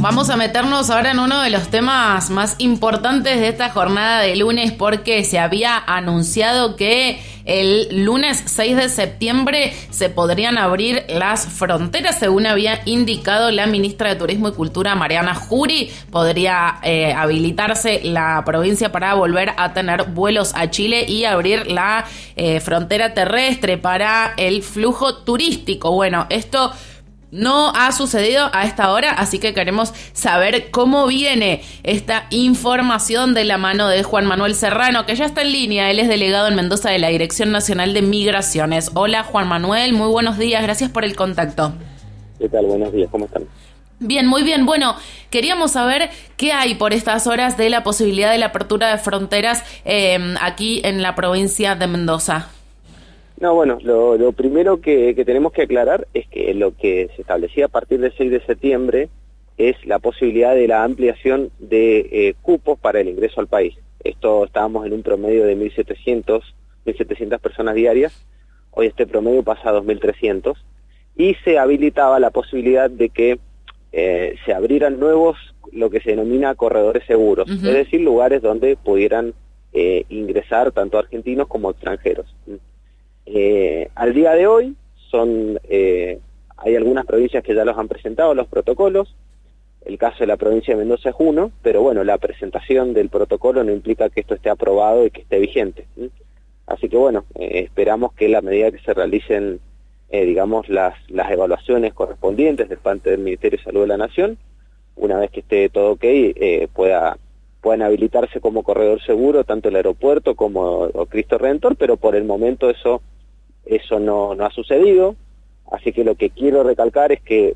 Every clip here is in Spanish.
Vamos a meternos ahora en uno de los temas más importantes de esta jornada de lunes, porque se había anunciado que el lunes 6 de septiembre se podrían abrir las fronteras, según había indicado la ministra de Turismo y Cultura, Mariana Jury. Podría habilitarse la provincia para volver a tener vuelos a Chile y abrir la frontera terrestre para el flujo turístico. Bueno, esto no ha sucedido a esta hora, así que queremos saber cómo viene esta información de la mano de Juan Manuel Serrano, que ya está en línea. Él es delegado en Mendoza de la Dirección Nacional de Migraciones. Hola, Juan Manuel, muy buenos días, gracias por el contacto. ¿Qué tal? Buenos días, ¿cómo están? Bien, muy bien. Bueno, queríamos saber qué hay por estas horas de la posibilidad de la apertura de fronteras aquí en la provincia de Mendoza. No, bueno, lo primero que tenemos que aclarar es que lo que se establecía a partir del 6 de septiembre es la posibilidad de la ampliación de cupos para el ingreso al país. Esto estábamos en un promedio de 1.700 personas diarias, hoy este promedio pasa a 2.300, y se habilitaba la posibilidad de que se abrieran nuevos, lo que se denomina corredores seguros, es decir, lugares donde pudieran ingresar tanto argentinos como extranjeros. Al día de hoy hay algunas provincias que ya los han presentado los protocolos. El caso de la provincia de Mendoza es uno, pero bueno, la presentación del protocolo no implica que esto esté aprobado y que esté vigente. Así que bueno, esperamos que a medida que se realicen digamos las evaluaciones correspondientes de parte del Ministerio de Salud de la Nación, una vez que esté todo ok, puedan habilitarse como corredor seguro tanto el aeropuerto como Cristo Redentor, pero por el momento eso no ha sucedido. Así que lo que quiero recalcar es que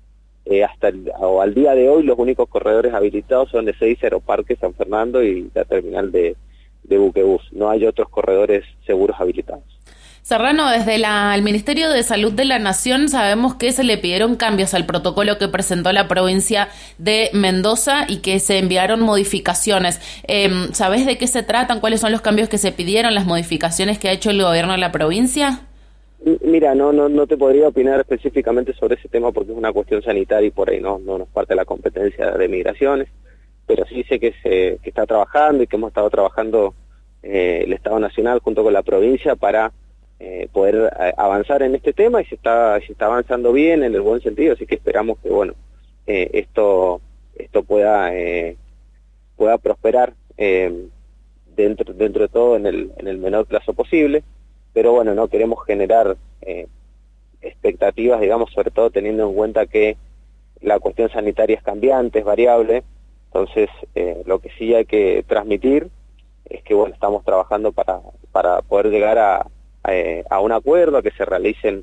al día de hoy los únicos corredores habilitados son de Ezeiza, Aeroparque, San Fernando y la terminal de Buquebus. No hay otros corredores seguros habilitados. Serrano, desde el Ministerio de Salud de la Nación sabemos que se le pidieron cambios al protocolo que presentó la provincia de Mendoza y que se enviaron modificaciones. ¿Sabés de qué se tratan? ¿Cuáles son los cambios que se pidieron, las modificaciones que ha hecho el gobierno de la provincia? Mira, no te podría opinar específicamente sobre ese tema porque es una cuestión sanitaria y por ahí no nos parte la competencia de migraciones, pero sí sé que está trabajando y que hemos estado trabajando el Estado Nacional junto con la provincia para poder avanzar en este tema y se está avanzando bien en el buen sentido, así que esperamos que bueno esto pueda prosperar dentro de todo en el menor plazo posible, pero bueno, no queremos generar expectativas, digamos, sobre todo teniendo en cuenta que la cuestión sanitaria es cambiante, es variable. Entonces lo que sí hay que transmitir es que bueno, estamos trabajando para poder llegar a un acuerdo, a que se realicen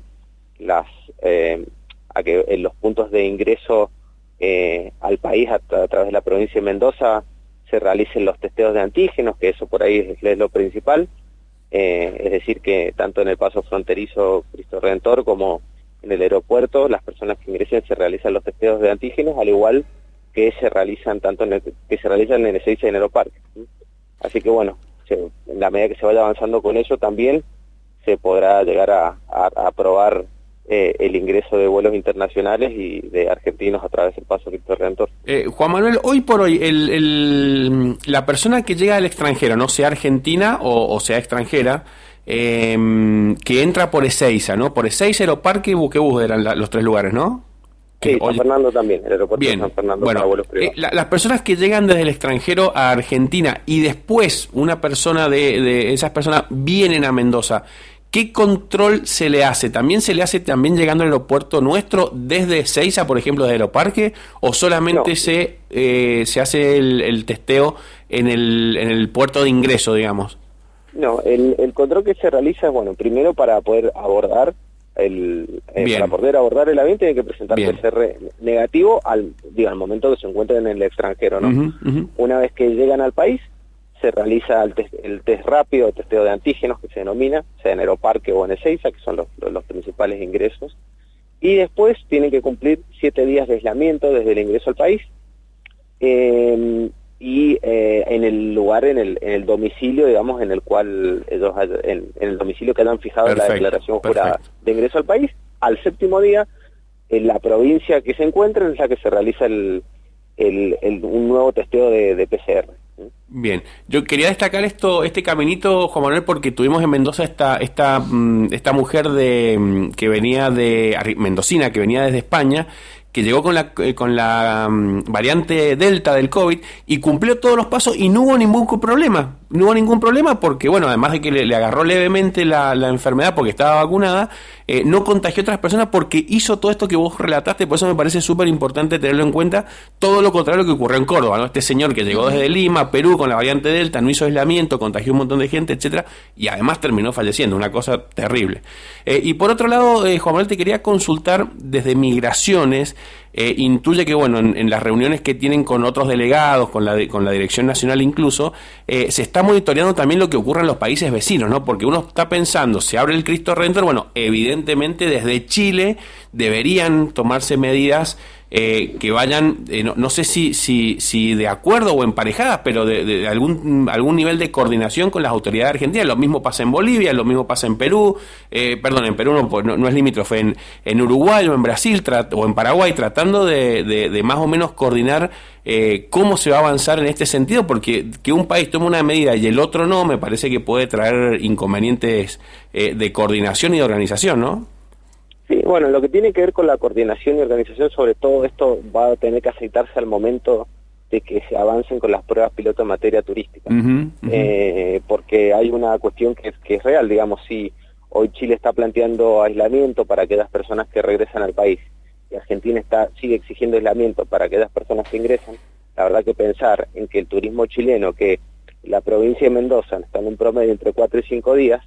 a que en los puntos de ingreso al país a través de la provincia de Mendoza se realicen los testeos de antígenos, que eso por ahí es lo principal, es decir, que tanto en el paso fronterizo Cristo Redentor como en el aeropuerto las personas que ingresen se realizan los testeos de antígenos, al igual que se realizan en Ezeiza y en Aeroparque. Así que bueno, en la medida que se vaya avanzando con eso también se podrá llegar a aprobar el ingreso de vuelos internacionales y de argentinos a través del paso Cristo Redentor. Juan Manuel, hoy por hoy la persona que llega al extranjero, no sea argentina o sea extranjera, que entra por Ezeiza, ¿no? Por Ezeiza, Aeroparque y Buquebus eran los tres lugares, ¿no? Sí, San Fernando también, el aeropuerto de San Fernando bueno, para vuelos privados. Las personas que llegan desde el extranjero a Argentina y después una persona de esas personas vienen a Mendoza, ¿qué control se le hace? ¿También se le hace llegando al aeropuerto nuestro desde Ezeiza, por ejemplo, desde Aeroparque? ¿O solamente No. se hace el testeo en el puerto de ingreso, digamos? No, el control que se realiza es, bueno, primero para poder abordar para poder abordar el avión tiene que presentar PCR negativo al momento que se encuentren en el extranjero, ¿no? Una vez que llegan al país, se realiza el test rápido, el testeo de antígenos que se denomina, sea en Aeroparque o en Ezeiza, que son los principales ingresos, y después tienen que cumplir 7 días de aislamiento desde el ingreso al país, y en el lugar, en el domicilio, digamos, en el cual ellos en el domicilio que hayan fijado la declaración jurada de ingreso al país. Al 7º día, en la provincia que se encuentren es la que se realiza el un nuevo testeo de PCR. Bien, yo quería destacar este caminito, Juan Manuel, porque tuvimos en Mendoza esta mujer que venía mendocina, que venía desde España, que llegó con la variante Delta del COVID y cumplió todos los pasos y no hubo ningún problema. No hubo ningún problema porque, bueno, además de que le agarró levemente la enfermedad porque estaba vacunada, no contagió a otras personas porque hizo todo esto que vos relataste. Por eso me parece súper importante tenerlo en cuenta. Todo lo contrario que ocurrió en Córdoba, ¿no? Este señor que llegó desde Lima, Perú, con la variante Delta, no hizo aislamiento, contagió un montón de gente, etcétera, y además terminó falleciendo, una cosa terrible. Y por otro lado, Juan Manuel, te quería consultar desde Migraciones. Intuye que, bueno, en las reuniones que tienen con otros delegados, con la Dirección Nacional incluso, se está monitoreando también lo que ocurre en los países vecinos, ¿no? Porque uno está pensando, se abre el Cristo Redentor, bueno, evidentemente desde Chile deberían tomarse medidas que vayan, no sé si de acuerdo o emparejadas, pero de algún nivel de coordinación con las autoridades argentinas. Lo mismo pasa en Bolivia, lo mismo pasa en Perú, en Perú no es limítrofe, en Uruguay o en Brasil o en Paraguay, tratando de más o menos coordinar cómo se va a avanzar en este sentido, porque que un país tome una medida y el otro no, me parece que puede traer inconvenientes de coordinación y de organización, ¿no? Sí, bueno, lo que tiene que ver con la coordinación y organización, sobre todo esto va a tener que aceitarse al momento de que se avancen con las pruebas piloto en materia turística. Porque hay una cuestión que es real, digamos, si hoy Chile está planteando aislamiento para aquellas personas que regresan al país y Argentina sigue exigiendo aislamiento para aquellas personas que ingresan, la verdad que pensar en que el turismo chileno, que la provincia de Mendoza está en un promedio entre 4 y 5 días,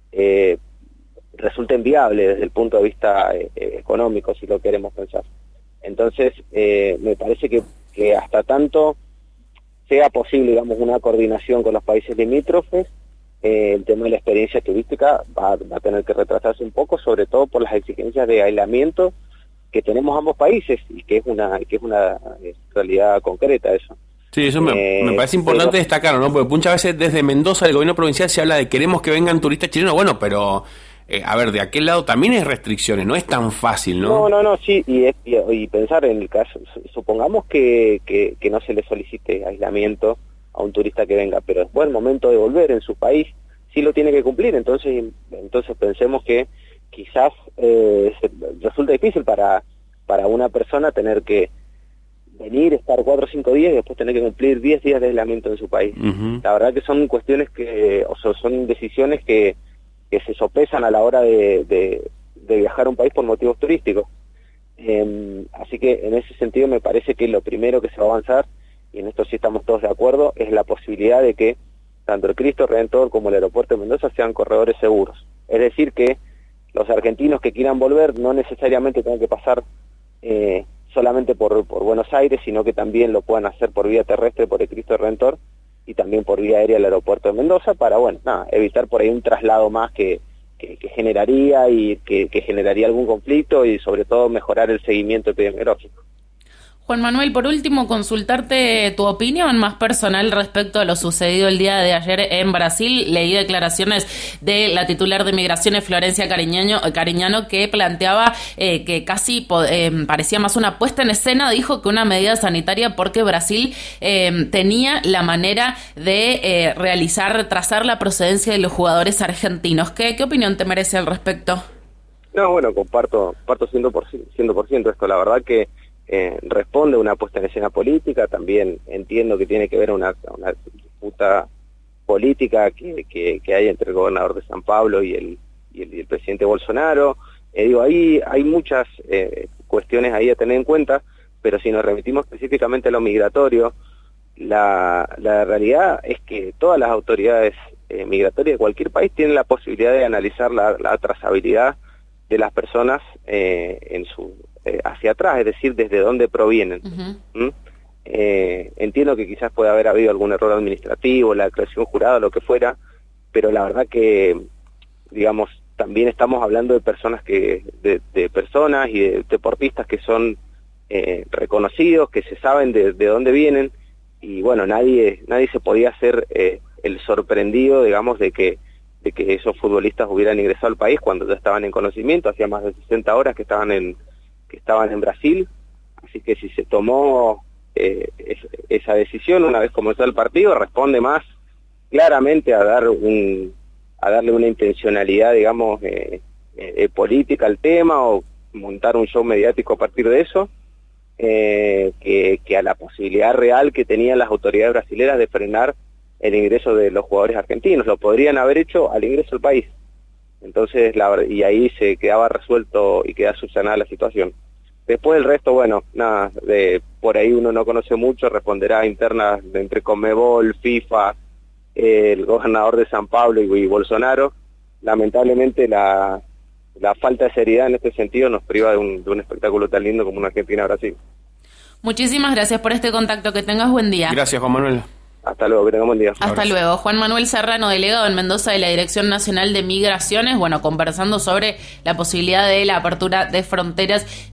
resulta inviable desde el punto de vista económico, si lo queremos pensar. Entonces, me parece que hasta tanto sea posible, digamos, una coordinación con los países limítrofes, el tema de la experiencia turística va a tener que retrasarse un poco, sobre todo por las exigencias de aislamiento que tenemos ambos países, y que es una realidad concreta eso. Sí, eso me parece importante destacarlo, ¿no? Porque muchas veces desde Mendoza, el gobierno provincial, se habla de queremos que vengan turistas chilenos, bueno, pero a ver, de aquel lado también hay restricciones, no es tan fácil, ¿no? No, sí, y pensar en el caso, supongamos que no se le solicite aislamiento a un turista que venga, pero después el momento de volver en su país sí lo tiene que cumplir, entonces pensemos que quizás resulta difícil para una persona tener que venir, estar 4 o 5 días y después tener que cumplir 10 días de aislamiento en su país. La verdad que son cuestiones son decisiones que se sopesan a la hora de viajar a un país por motivos turísticos. Así que en ese sentido me parece que lo primero que se va a avanzar, y en esto sí estamos todos de acuerdo, es la posibilidad de que tanto el Cristo Redentor como el aeropuerto de Mendoza sean corredores seguros. Es decir, que los argentinos que quieran volver no necesariamente tengan que pasar solamente por Buenos Aires, sino que también lo puedan hacer por vía terrestre por el Cristo Redentor y también por vía aérea al aeropuerto de Mendoza para, evitar por ahí un traslado más que generaría que generaría algún conflicto y sobre todo mejorar el seguimiento epidemiológico. Juan Manuel, por último, consultarte tu opinión más personal respecto a lo sucedido el día de ayer en Brasil. Leí declaraciones de la titular de Migraciones, Florencia Cariñano, que planteaba que casi parecía más una puesta en escena, dijo que una medida sanitaria porque Brasil tenía la manera de trazar la procedencia de los jugadores argentinos. ¿Qué opinión te merece al respecto? No, bueno, comparto 100% esto. La verdad que responde a una puesta en escena política, también entiendo que tiene que ver una disputa política que hay entre el gobernador de San Pablo y el presidente Bolsonaro. Ahí hay muchas cuestiones ahí a tener en cuenta, pero si nos remitimos específicamente a lo migratorio, la realidad es que todas las autoridades migratorias de cualquier país tienen la posibilidad de analizar la trazabilidad de las personas hacia atrás, es decir, desde dónde provienen. Entiendo que quizás puede haber habido algún error administrativo, la declaración jurada, lo que fuera, pero la verdad que, digamos, también estamos hablando de personas de personas y de deportistas que son reconocidos, que se saben de dónde vienen, y bueno, nadie se podía hacer el sorprendido, digamos, de que esos futbolistas hubieran ingresado al país cuando ya estaban en conocimiento, hacía más de 60 horas que estaban en Brasil, así que si se tomó esa decisión, una vez comenzó el partido, responde más claramente a darle una intencionalidad, digamos, política al tema, o montar un show mediático a partir de eso, que a la posibilidad real que tenían las autoridades brasileras de frenar el ingreso de los jugadores argentinos. Lo podrían haber hecho al ingreso al país. Entonces, y ahí se quedaba resuelto y queda subsanada la situación. Después el resto, bueno, nada, por ahí uno no conoce mucho, responderá a internas entre Conmebol, FIFA, el gobernador de San Pablo y Bolsonaro. Lamentablemente la falta de seriedad en este sentido nos priva de un espectáculo tan lindo como una Argentina-Brasil. Muchísimas gracias por este contacto, que tengas buen día. Gracias, Juan Manuel. Hasta luego, que tengamos buen día. Hasta luego. Juan Manuel Serrano, delegado en Mendoza de la Dirección Nacional de Migraciones, bueno, conversando sobre la posibilidad de la apertura de fronteras